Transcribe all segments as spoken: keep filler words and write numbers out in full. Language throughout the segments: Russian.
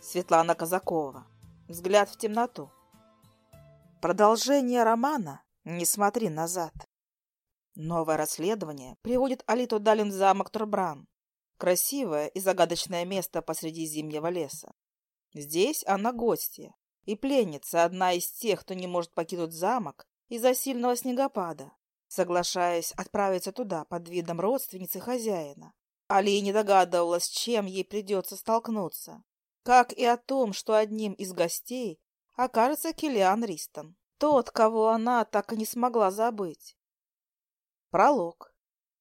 Светлана Казакова. Взгляд в темноту. Продолжение романа «Не смотри назад». Новое расследование приводит Алиту Далин в замок Турбран. Красивое и загадочное место посреди зимнего леса. Здесь она гостья и пленница, одна из тех, кто не может покинуть замок из-за сильного снегопада, соглашаясь отправиться туда под видом родственницы хозяина. Али не догадывалась, с чем ей придется столкнуться, как и о том, что одним из гостей окажется Килиан Ристон, тот, кого она так и не смогла забыть. Пролог.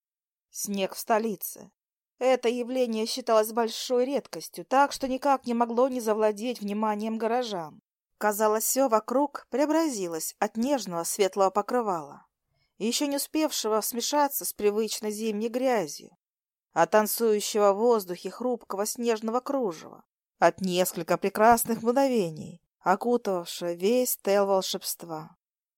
Снег в столице. Это явление считалось большой редкостью, так что никак не могло не завладеть вниманием горожан. Казалось, все вокруг преобразилось от нежного светлого покрывала, еще не успевшего смешаться с привычной зимней грязью, от танцующего в воздухе хрупкого снежного кружева, от нескольких прекрасных мгновений, окутавшего весь тел волшебства.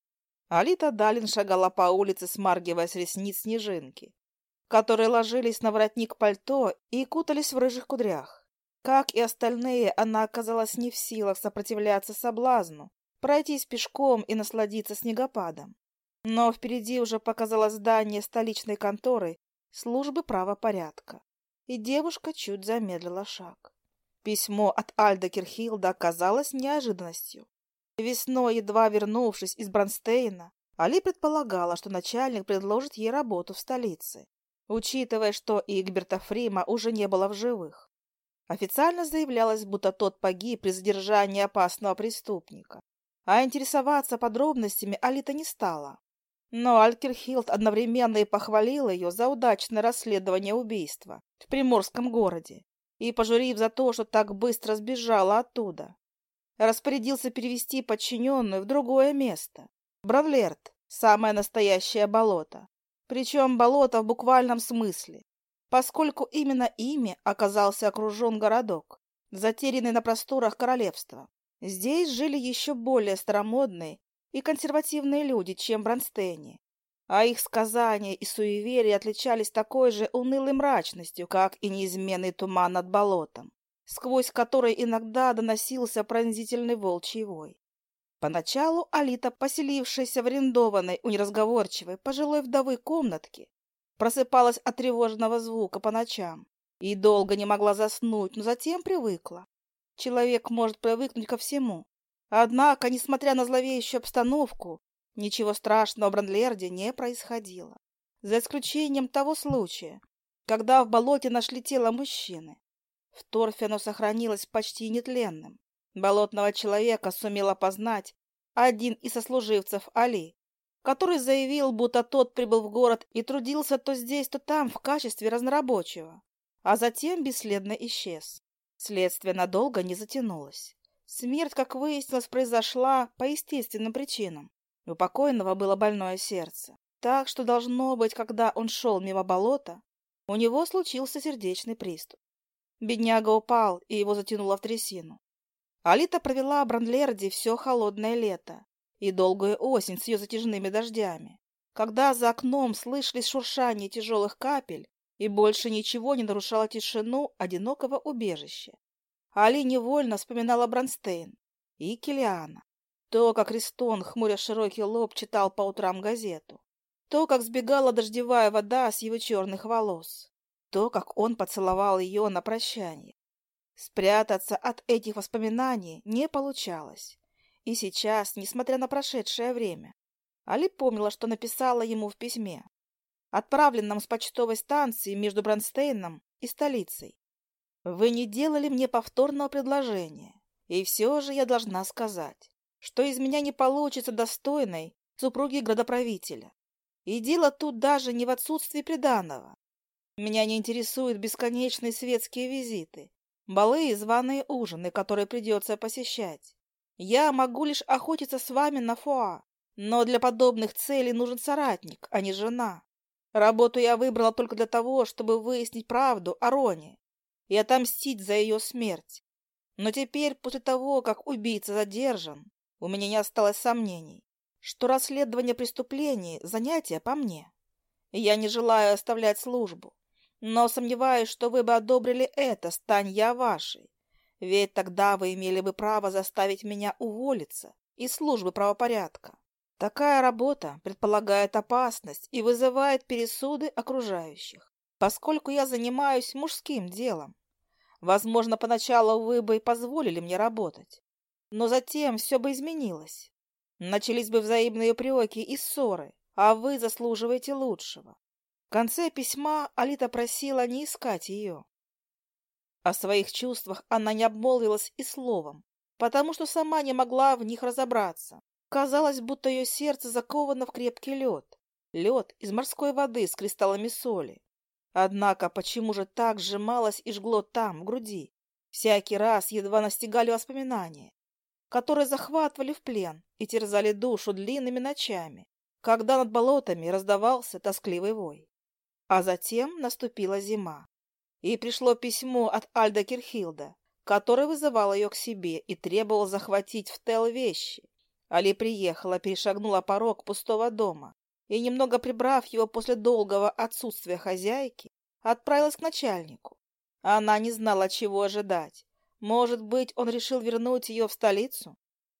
Алита Далин шагала по улице, смаргивая с ресниц снежинки, которые ложились на воротник пальто и кутались в рыжих кудрях. Как и остальные, она оказалась не в силах сопротивляться соблазну пройтись пешком и насладиться снегопадом. Но впереди уже показалось здание столичной конторы службы правопорядка, и девушка чуть замедлила шаг. Письмо от Альда Кирхилда оказалось неожиданностью. Весной, едва вернувшись из Бронстейна, Али предполагала, что начальник предложит ей работу в столице, учитывая, что Игберта Фрима уже не было в живых. Официально заявлялось, будто тот погиб при задержании опасного преступника, а интересоваться подробностями Алита не стала. Но Алькерхилд одновременно и похвалил ее за удачное расследование убийства в приморском городе и, пожурив за то, что так быстро сбежала оттуда, распорядился перевести подчиненную в другое место. Бравлерт — самое настоящее болото. Причем болото в буквальном смысле, поскольку именно ими оказался окружен городок, затерянный на просторах королевства. Здесь жили еще более старомодные и консервативные люди, чем в Бронстейне, а их сказания и суеверия отличались такой же унылой мрачностью, как и неизменный туман над болотом, сквозь который иногда доносился пронзительный волчий вой. Поначалу Алита, поселившаяся в арендованной у неразговорчивой пожилой вдовы комнатке, просыпалась от тревожного звука по ночам и долго не могла заснуть, но затем привыкла. Человек может привыкнуть ко всему. Однако, несмотря на зловещую обстановку, ничего страшного в Бранлерде не происходило, за исключением того случая, когда в болоте нашли тело мужчины. В торфе оно сохранилось почти нетленным. Болотного человека сумел опознать один из сослуживцев Али, который заявил, будто тот прибыл в город и трудился то здесь, то там в качестве разнорабочего, а затем бесследно исчез. Следствие надолго не затянулось. Смерть, как выяснилось, произошла по естественным причинам. У покойного было больное сердце, так что, должно быть, когда он шел мимо болота, у него случился сердечный приступ. Бедняга упал, и его затянуло в трясину. Алита провела в Бранлерде все холодное лето и долгую осень с ее затяжными дождями, когда за окном слышались шуршание тяжелых капель и больше ничего не нарушало тишину одинокого убежища. Али невольно вспоминала Бронстейн и Килиана. То, как Ристон, хмуря широкий лоб, читал по утрам газету. То, как сбегала дождевая вода с его черных волос. То, как он поцеловал ее на прощание. Спрятаться от этих воспоминаний не получалось. И сейчас, несмотря на прошедшее время, Али помнила, что написала ему в письме, отправленном с почтовой станции между Бронстейном и столицей. «Вы не делали мне повторного предложения, и все же я должна сказать, что из меня не получится достойной супруги градоправителя. И дело тут даже не в отсутствии приданого. Меня не интересуют бесконечные светские визиты, балы и званые ужины, которые придется посещать. Я могу лишь охотиться с вами на фуа, но для подобных целей нужен соратник, а не жена. Работу я выбрала только для того, чтобы выяснить правду о Роне и отомстить за ее смерть. Но теперь, после того, как убийца задержан, у меня не осталось сомнений, что расследование преступлений – занятие по мне. Я не желаю оставлять службу, но сомневаюсь, что вы бы одобрили это, стань я вашей. Ведь тогда вы имели бы право заставить меня уволиться из службы правопорядка. Такая работа предполагает опасность и вызывает пересуды окружающих, поскольку я занимаюсь мужским делом. Возможно, поначалу вы бы и позволили мне работать, но затем все бы изменилось. Начались бы взаимные упреки и ссоры, а вы заслуживаете лучшего. В конце письма Алита просила не искать ее. О своих чувствах она не обмолвилась и словом, потому что сама не могла в них разобраться. Казалось, будто ее сердце заковано в крепкий лед. Лед из морской воды с кристаллами соли. Однако почему же так сжималось и жгло там, в груди? Всякий раз едва настигали воспоминания, которые захватывали в плен и терзали душу длинными ночами, когда над болотами раздавался тоскливый вой. А затем наступила зима, и пришло письмо от Альда Кирхилда, который вызывал ее к себе и требовал захватить в Тел вещи. Али приехала, перешагнула порог пустого дома и, немного прибрав его после долгого отсутствия хозяйки, отправилась к начальнику. Она не знала, чего ожидать. Может быть, он решил вернуть ее в столицу?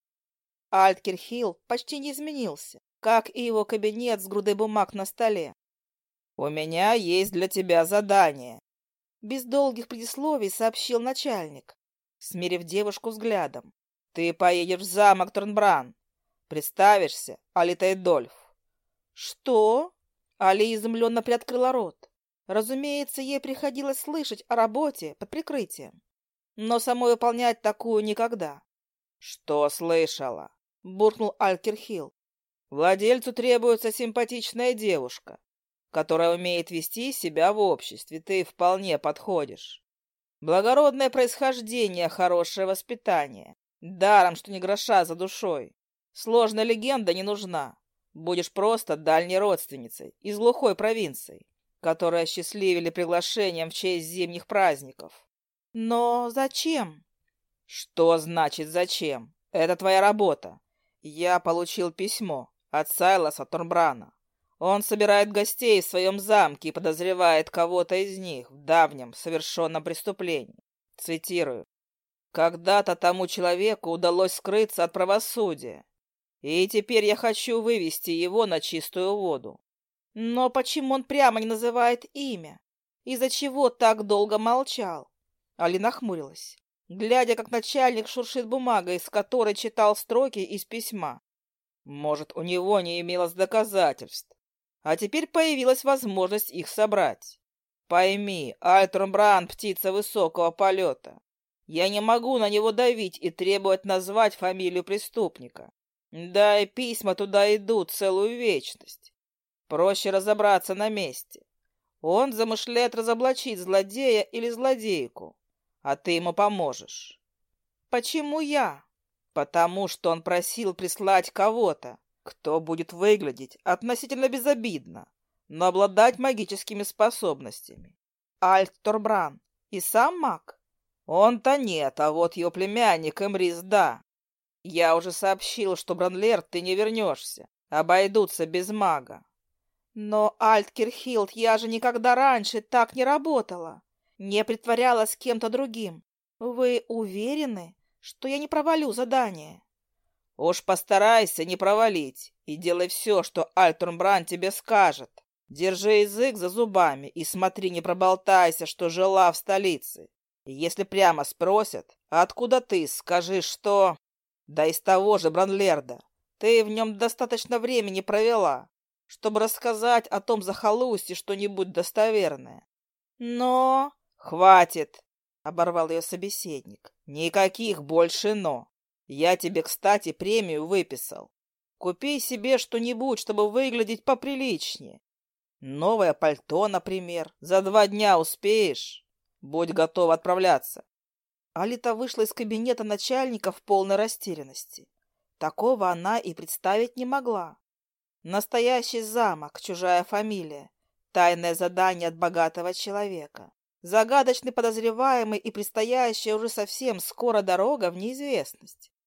Альд Кирхилд почти не изменился, как и его кабинет с грудой бумаг на столе. «У меня есть для тебя задание», — без долгих предисловий сообщил начальник, смирив девушку взглядом. «Ты поедешь в замок Торнбран. Представишься, Алита Эдольф». «Что?» Али изумленно приоткрыла рот. Разумеется, ей приходилось слышать о работе под прикрытием, но самой выполнять такую никогда. «Что слышала?» — буркнул Алькерхилл. «Владельцу требуется симпатичная девушка, которая умеет вести себя в обществе. Ты вполне подходишь. Благородное происхождение, хорошее воспитание. Даром, что ни гроша за душой. Сложная легенда не нужна. Будешь просто дальней родственницей из глухой провинции, которая осчастливили приглашением в честь зимних праздников». «Но зачем?» «Что значит зачем? Это твоя работа. Я получил письмо от Сайлоса Торнбрана. Он собирает гостей в своем замке и подозревает кого-то из них в давнем совершенном преступлении. Цитирую. Когда-то тому человеку удалось скрыться от правосудия, и теперь я хочу вывести его на чистую воду». «Но почему он прямо не называет имя? Из-за чего так долго молчал?» Али нахмурилась, глядя, как начальник шуршит бумагой, из которой читал строки из письма. Может, у него не имелось доказательств, а теперь появилась возможность их собрать. Пойми, Альтрумбран — птица высокого полета. Я не могу на него давить и требовать назвать фамилию преступника. Да и письма туда идут целую вечность. Проще разобраться на месте. Он замышляет разоблачить злодея или злодейку, а ты ему поможешь. Почему я? Потому что он просил прислать кого-то, кто будет выглядеть относительно безобидно, но обладать магическими способностями. Альт Торбран и сам маг? Он-то нет, а вот его племянник Эмрис, да. Я уже сообщил, что Бранлер ты не вернешься, обойдутся без мага. Но, Альт Кирхилд, я же никогда раньше так не работала, не притворялась кем-то другим. Вы уверены, что я не провалю задание? Уж постарайся не провалить и делай все, что Альтурмбран тебе скажет. Держи язык за зубами и смотри, не проболтайся, что жила в столице. И если прямо спросят, откуда ты, скажи, что... Да из того же Бранлерда. Ты в нем достаточно времени провела, чтобы рассказать о том захолустье что-нибудь достоверное. Но... Хватит, оборвал ее собеседник. Никаких больше «но». Я тебе, кстати, премию выписал. Купи себе что-нибудь, чтобы выглядеть поприличнее. Новое пальто, например. За два дня успеешь? Будь готова отправляться. Алита вышла из кабинета начальника в полной растерянности. Такого она и представить не могла. Настоящий замок, чужая фамилия, тайное задание от богатого человека, загадочный подозреваемый и предстоящая уже совсем скоро дорога в неизвестность.